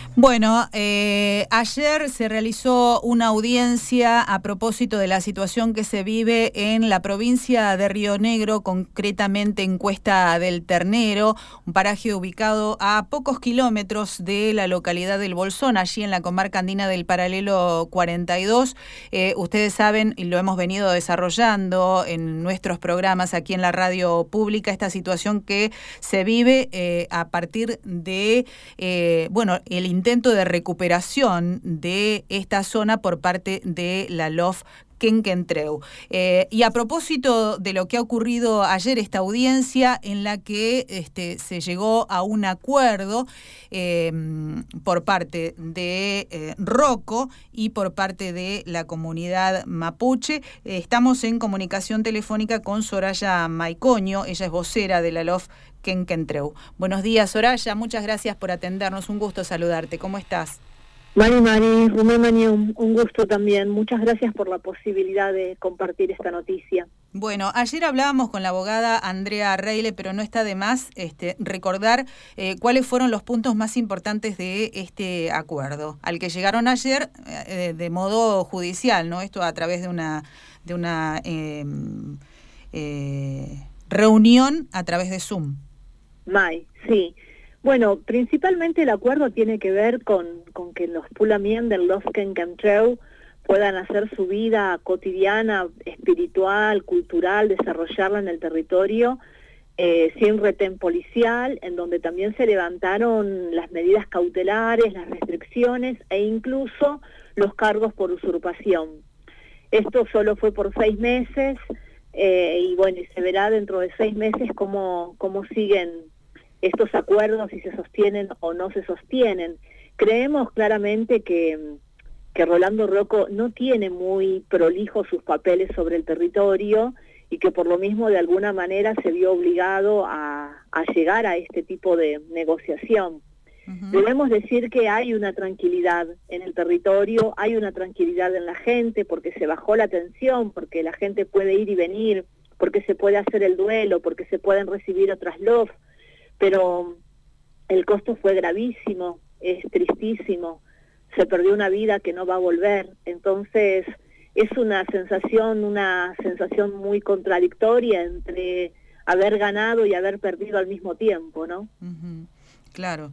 Bueno, ayer se realizó una audiencia a propósito de la situación que se vive en la provincia de Río Negro, concretamente en Cuesta del Ternero, un paraje ubicado a pocos kilómetros de la localidad del Bolsón, allí en la comarca andina del Paralelo 42. Ustedes saben, y lo hemos venido desarrollando en nuestros programas aquí en la radio pública, esta situación que se vive a partir de, el intento de recuperación de esta zona por parte de la LOF Quenquentreu. Y a propósito de lo que ha ocurrido ayer, esta audiencia en la que se llegó a un acuerdo por parte de Roco y por parte de la comunidad mapuche, estamos en comunicación telefónica con Soraya Maicoño, ella es vocera de la LOF Quenquentreu. Buenos días, Soraya, muchas gracias por atendernos, un gusto saludarte, ¿cómo estás? Mari, Rumemani, un gusto también. Muchas gracias por la posibilidad de compartir esta noticia. Bueno, ayer hablábamos con la abogada Andrea Reile, pero no está de más recordar cuáles fueron los puntos más importantes de este acuerdo, al que llegaron ayer de modo judicial, ¿no? Esto a través de una reunión a través de Zoom. Sí. Bueno, principalmente el acuerdo tiene que ver con que los pulamien del LOF Quenquentreu puedan hacer su vida cotidiana, espiritual, cultural, desarrollarla en el territorio, sin retén policial, en donde también se levantaron las medidas cautelares, las restricciones e incluso los cargos por usurpación. Esto solo fue por 6 meses y bueno, se verá dentro de 6 meses cómo siguen estos acuerdos, si se sostienen o no se sostienen. Creemos claramente que Rolando Roco no tiene muy prolijos sus papeles sobre el territorio y que por lo mismo de alguna manera se vio obligado a llegar a este tipo de negociación. Debemos decir que hay una tranquilidad en el territorio, hay una tranquilidad en la gente porque se bajó la tensión, porque la gente puede ir y venir, porque se puede hacer el duelo, porque se pueden recibir otras LOF, pero el costo fue gravísimo, es tristísimo, se perdió una vida que no va a volver, entonces es una sensación muy contradictoria entre haber ganado y haber perdido al mismo tiempo, ¿no? Claro.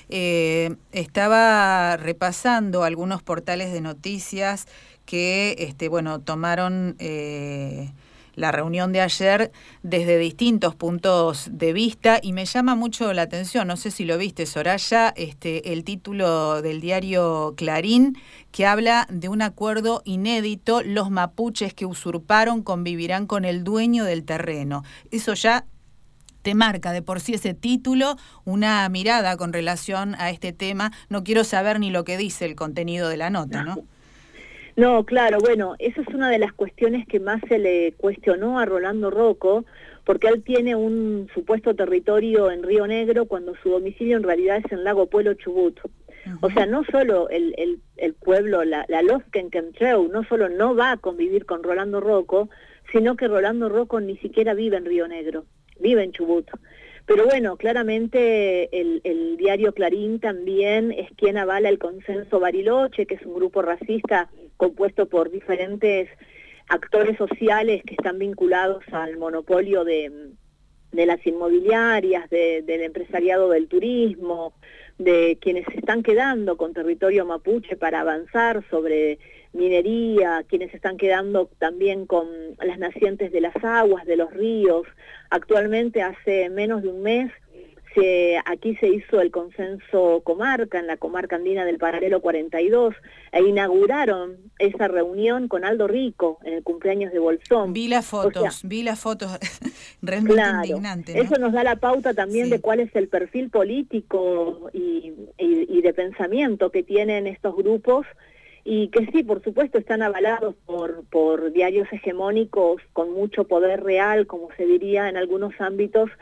Estaba repasando algunos portales de noticias que tomaron la reunión de ayer desde distintos puntos de vista y me llama mucho la atención, no sé si lo viste, Soraya, el título del diario Clarín, que habla de un acuerdo inédito: los mapuches que usurparon convivirán con el dueño del terreno. Eso ya te marca de por sí, ese título, una mirada con relación a este tema. No quiero saber ni lo que dice el contenido de la nota, ¿no? No, claro, bueno, esa es una de las cuestiones que más se le cuestionó a Rolando Roco, porque él tiene un supuesto territorio en Río Negro cuando su domicilio en realidad es en Lago Puelo, Chubut. O sea, no solo el pueblo, la LOF Quenquentreu, no solo no va a convivir con Rolando Roco, sino que Rolando Roco ni siquiera vive en Río Negro, vive en Chubut. Pero bueno, claramente el diario Clarín también es quien avala el Consenso Bariloche, que es un grupo racista compuesto por diferentes actores sociales que están vinculados al monopolio de las inmobiliarias, del empresariado del turismo, de quienes se están quedando con territorio mapuche para avanzar sobre minería, quienes se están quedando también con las nacientes de las aguas, de los ríos. Actualmente, hace menos de un mes, aquí se hizo el consenso comarca, en la comarca andina del Paralelo 42, e inauguraron esa reunión con Aldo Rico en el cumpleaños de Bolsón. Vi las fotos, realmente claro, indignante, ¿no? Eso nos da la pauta también de cuál es el perfil político y de pensamiento que tienen estos grupos, y que sí, por supuesto, están avalados por diarios hegemónicos con mucho poder real, como se diría en algunos ámbitos,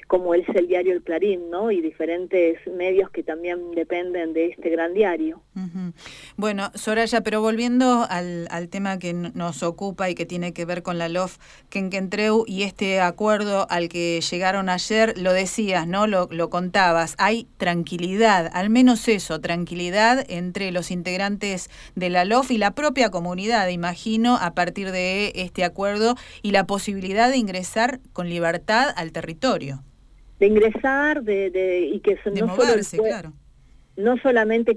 como es el diario El Clarín, ¿no? Y diferentes medios que también dependen de este gran diario. Uh-huh. Bueno, Soraya, pero volviendo al tema que nos ocupa y que tiene que ver con la LOF Quenquentreu y este acuerdo al que llegaron ayer, lo decías, ¿no? Lo contabas, hay tranquilidad, al menos eso, tranquilidad entre los integrantes de la LOF y la propia comunidad, imagino, a partir de este acuerdo y la posibilidad de ingresar con libertad al territorio. De ingresar, y que de no moverse, solo claro. No solamente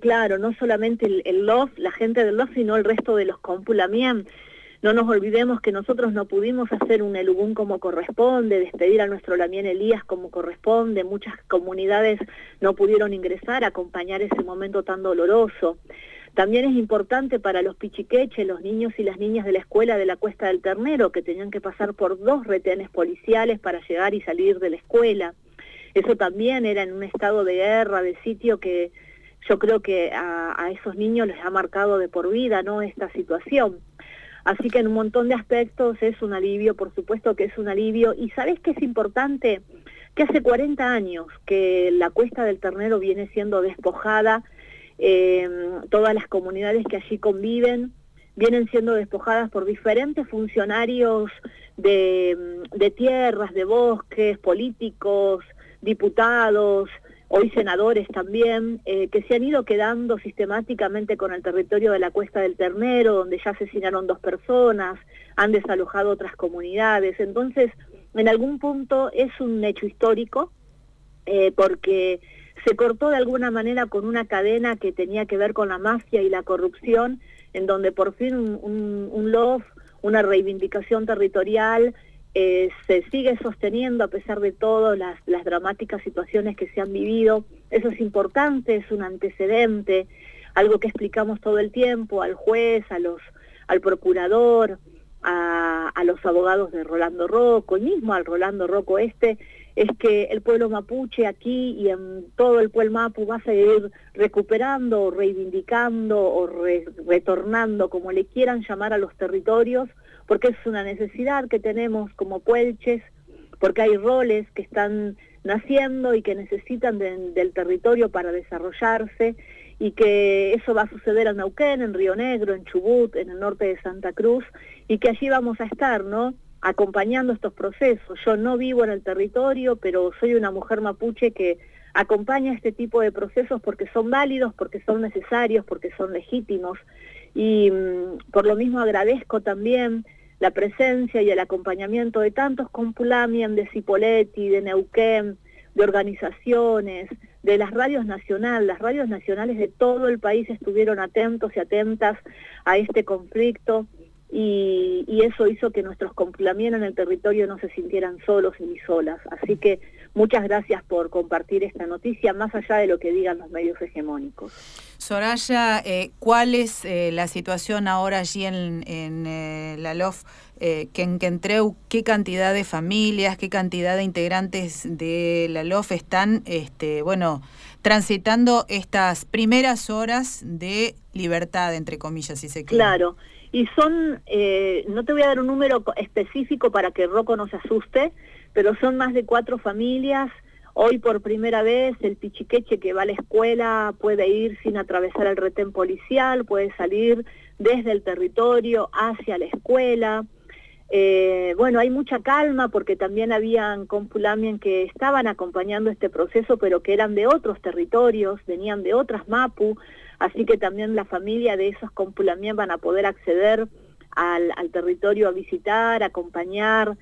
el LOF, la gente del LOF, sino el resto de los Compulamien. No nos olvidemos que nosotros no pudimos hacer un elugún como corresponde, despedir a nuestro Lamien Elías como corresponde, muchas comunidades no pudieron ingresar, acompañar ese momento tan doloroso. También es importante para los pichiqueches, los niños y las niñas de la escuela de la Cuesta del Ternero, que tenían que pasar por 2 retenes policiales para llegar y salir de la escuela. Eso también era en un estado de guerra, de sitio, que yo creo que a esos niños les ha marcado de por vida, ¿no?, esta situación. Así que en un montón de aspectos es un alivio, por supuesto que es un alivio. Y ¿sabés qué es importante? Que hace 40 años que la Cuesta del Ternero viene siendo despojada, todas las comunidades que allí conviven vienen siendo despojadas por diferentes funcionarios de tierras, de bosques, políticos, diputados, hoy senadores también, que se han ido quedando sistemáticamente con el territorio de la Cuesta del Ternero, donde ya asesinaron 2 personas, han desalojado otras comunidades. Entonces, en algún punto es un hecho histórico, porque se cortó de alguna manera con una cadena que tenía que ver con la mafia y la corrupción, en donde por fin un LOF, una reivindicación territorial, se sigue sosteniendo a pesar de todo las dramáticas situaciones que se han vivido. Eso es importante, es un antecedente, algo que explicamos todo el tiempo al juez, al procurador, a los abogados de Rolando Rocco, y mismo al Rolando Rocco es que el pueblo mapuche aquí y en todo el pueblo mapu va a seguir recuperando o reivindicando o retornando, como le quieran llamar, a los territorios, porque es una necesidad que tenemos como puelches, porque hay roles que están naciendo y que necesitan del territorio para desarrollarse, y que eso va a suceder en Neuquén, en Río Negro, en Chubut, en el norte de Santa Cruz, y que allí vamos a estar, ¿no?, acompañando estos procesos. Yo no vivo en el territorio, pero soy una mujer mapuche que acompaña este tipo de procesos porque son válidos, porque son necesarios, porque son legítimos, y por lo mismo agradezco también la presencia y el acompañamiento de tantos Compulamien, de Cipolletti, de Neuquén, de organizaciones, de las radios nacionales de todo el país estuvieron atentos y atentas a este conflicto, y eso hizo que nuestros Compulamien en el territorio no se sintieran solos ni solas. Así que muchas gracias por compartir esta noticia, más allá de lo que digan los medios hegemónicos. Soraya, ¿cuál es la situación ahora allí en la LOF Quenquentreu? ¿Qué cantidad de familias, qué cantidad de integrantes de la LOF están transitando estas primeras horas de libertad, entre comillas, si se quiere? Claro, y son, no te voy a dar un número específico para que Rocco no se asuste, pero son más de 4 familias. Hoy por primera vez el pichiqueche que va a la escuela puede ir sin atravesar el retén policial, puede salir desde el territorio hacia la escuela. Hay mucha calma porque también habían Compulamien que estaban acompañando este proceso, pero que eran de otros territorios, venían de otras mapu, así que también la familia de esos Compulamien van a poder acceder al territorio a visitar, acompañar.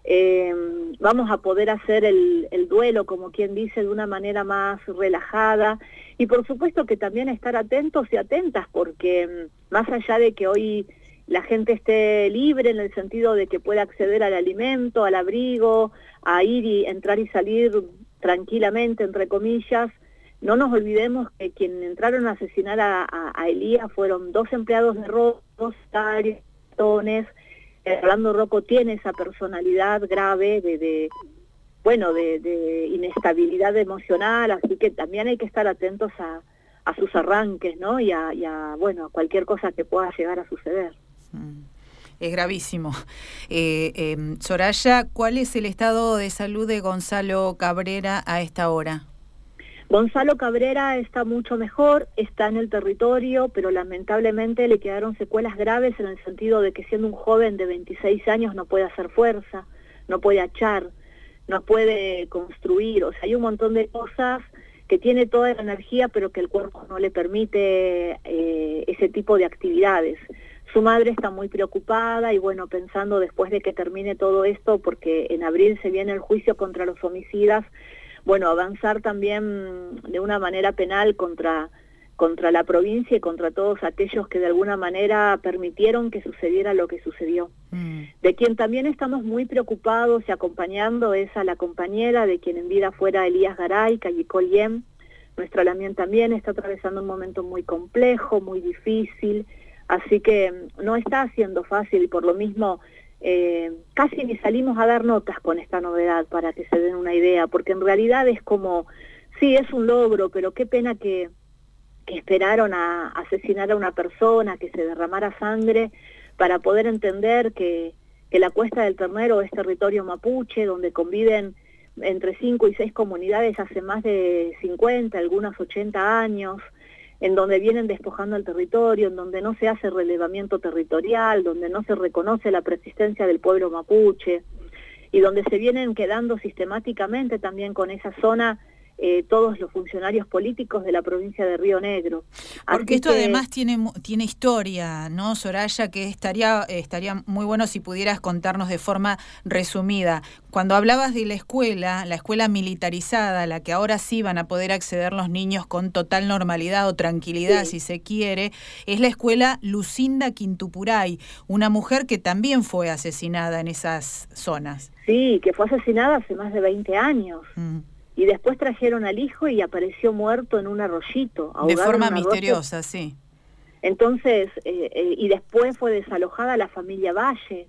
Vamos a poder hacer el duelo, como quien dice, de una manera más relajada, y por supuesto que también estar atentos y atentas, porque más allá de que hoy la gente esté libre en el sentido de que pueda acceder al alimento, al abrigo, a ir y entrar y salir tranquilamente, entre comillas, no nos olvidemos que quienes entraron a asesinar a Elías fueron 2 empleados de Rocco, 2 ratones. Rolando Rocco tiene esa personalidad grave de inestabilidad emocional, así que también hay que estar atentos a sus arranques, ¿no? Y a cualquier cosa que pueda llegar a suceder. Es gravísimo. Soraya, ¿cuál es el estado de salud de Gonzalo Cabrera a esta hora? Gonzalo Cabrera está mucho mejor, está en el territorio, pero lamentablemente le quedaron secuelas graves en el sentido de que siendo un joven de 26 años no puede hacer fuerza, no puede achar, no puede construir, o sea, hay un montón de cosas que tiene toda la energía, pero que el cuerpo no le permite ese tipo de actividades. Su madre está muy preocupada y bueno, pensando después de que termine todo esto, porque en abril se viene el juicio contra los homicidas, bueno, avanzar también de una manera penal contra la provincia y contra todos aquellos que de alguna manera permitieron que sucediera lo que sucedió. De quien también estamos muy preocupados y acompañando es a la compañera de quien en vida fuera Elías Garay, Cayicol Yem. Nuestra Lamien también está atravesando un momento muy complejo, muy difícil, así que no está siendo fácil y por lo mismo casi ni salimos a dar notas con esta novedad para que se den una idea, porque en realidad es como, sí, es un logro, pero qué pena que esperaron a asesinar a una persona, que se derramara sangre, para poder entender que la Cuesta del Ternero es territorio mapuche, donde conviven entre 5 y 6 comunidades hace más de 50, algunas 80 años, en donde vienen despojando el territorio, en donde no se hace relevamiento territorial, donde no se reconoce la persistencia del pueblo mapuche, y donde se vienen quedando sistemáticamente también con esa zona todos los funcionarios políticos de la provincia de Río Negro. Porque esto además tiene historia, ¿no, Soraya? Que estaría muy bueno si pudieras contarnos de forma resumida. Cuando hablabas de la escuela militarizada, a la que ahora sí van a poder acceder los niños con total normalidad o tranquilidad, si se quiere, es la escuela Lucinda Quintupuray, una mujer que también fue asesinada en esas zonas. Sí, que fue asesinada hace más de 20 años. Y después trajeron al hijo y apareció muerto en un arroyito. De forma misteriosa, sí. Entonces, y después fue desalojada la familia Valle.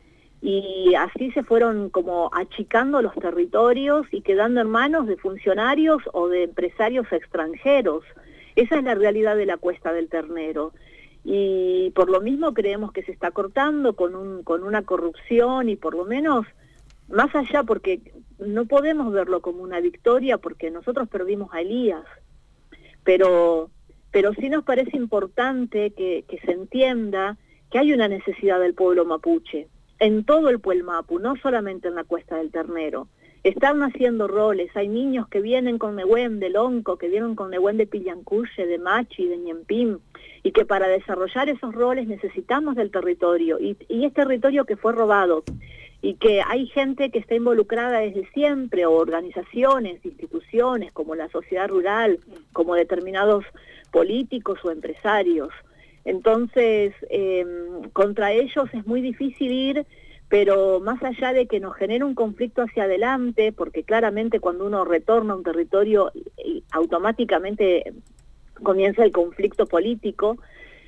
Y así se fueron como achicando los territorios y quedando en manos de funcionarios o de empresarios extranjeros. Esa es la realidad de la Cuesta del Ternero. Y por lo mismo creemos que se está cortando con una corrupción y por lo menos, más allá porque no podemos verlo como una victoria porque nosotros perdimos a Elías, pero sí nos parece importante que se entienda que hay una necesidad del pueblo mapuche, en todo el Puelmapu, no solamente en la Cuesta del Ternero. Están haciendo roles, hay niños que vienen con Nehuen de Lonco, que vienen con Nehuen de Pillancuye, de Machi, de Ñempín, y que para desarrollar esos roles necesitamos del territorio, y es territorio que fue robado, y que hay gente que está involucrada desde siempre, o organizaciones, instituciones, como la sociedad rural, como determinados políticos o empresarios. Entonces, contra ellos es muy difícil ir, pero más allá de que nos genere un conflicto hacia adelante, porque claramente cuando uno retorna a un territorio, automáticamente comienza el conflicto político.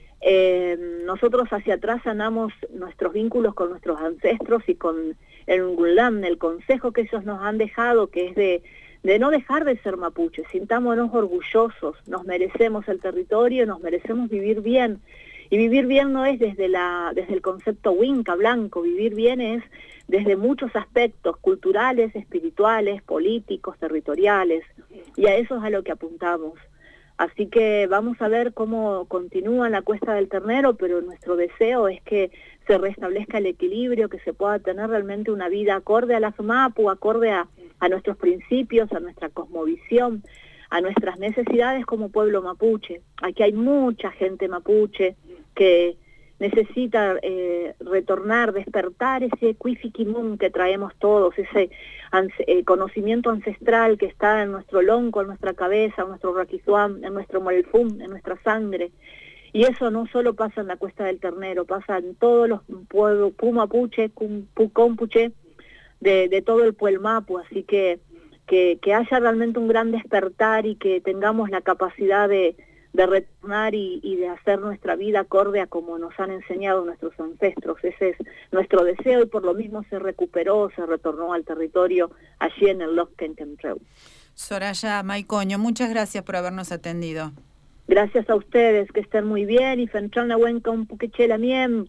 Nosotros hacia atrás sanamos nuestros vínculos con nuestros ancestros y con el Ngulam, el consejo que ellos nos han dejado, que es de no dejar de ser mapuches, sintámonos orgullosos, nos merecemos el territorio, nos merecemos vivir bien, y vivir bien no es desde el concepto Winca blanco, vivir bien es desde muchos aspectos culturales, espirituales, políticos, territoriales, y a eso es a lo que apuntamos. Así que vamos a ver cómo continúa la Cuesta del Ternero, pero nuestro deseo es que se restablezca el equilibrio, que se pueda tener realmente una vida acorde a la FMAPU, acorde a nuestros principios, a nuestra cosmovisión, a nuestras necesidades como pueblo mapuche. Aquí hay mucha gente mapuche que necesita retornar, despertar ese cuifiquimum que traemos todos, ese conocimiento ancestral que está en nuestro lonco, en nuestra cabeza, en nuestro raquizuam, en nuestro molfum, en nuestra sangre. Y eso no solo pasa en la Cuesta del Ternero, pasa en todos los pueblos pumapuche, compuche, de todo el Puelmapu, así que haya realmente un gran despertar y que tengamos la capacidad de retornar y de hacer nuestra vida acorde a como nos han enseñado nuestros ancestros. Ese es nuestro deseo y por lo mismo se recuperó, se retornó al territorio allí en el Losken Kemtreu. Soraya Maicoño, muchas gracias por habernos atendido. Gracias a ustedes, que estén muy bien y Fentrana Wenka un Puquechela Miem,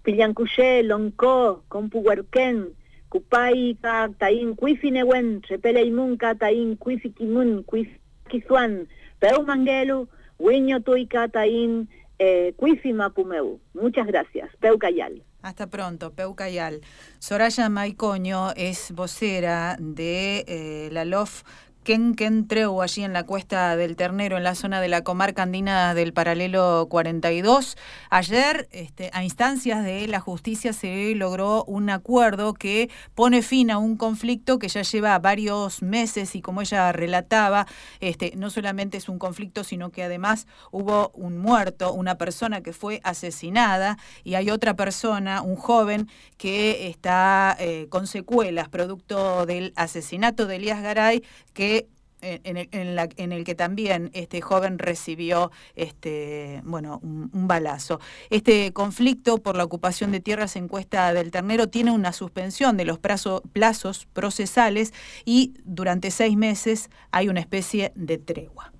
Pillancuye, Lonco, Compuhuerquén, Cupaica, Taín, Cuifinewen, Repeleimunca, Taín, Cuifiquimun, Cuifiquizuan, Peumanguelu, Huiño Tuica, Taín, Cuifimapumeu. Muchas gracias. Peucayal. Hasta pronto, Peucayal. Soraya Maicoño es vocera de la LOF Quenquentreu, allí en la Cuesta del Ternero, en la zona de la comarca andina del Paralelo 42. Ayer, a instancias de la justicia, se logró un acuerdo que pone fin a un conflicto que ya lleva varios meses y, como ella relataba, no solamente es un conflicto, sino que además hubo un muerto, una persona que fue asesinada, y hay otra persona, un joven, que está con secuelas producto del asesinato de Elías Garay, que en el que también este joven recibió un balazo. Este conflicto por la ocupación de tierras en Cuesta del Ternero tiene una suspensión de los plazos procesales y durante 6 meses hay una especie de tregua.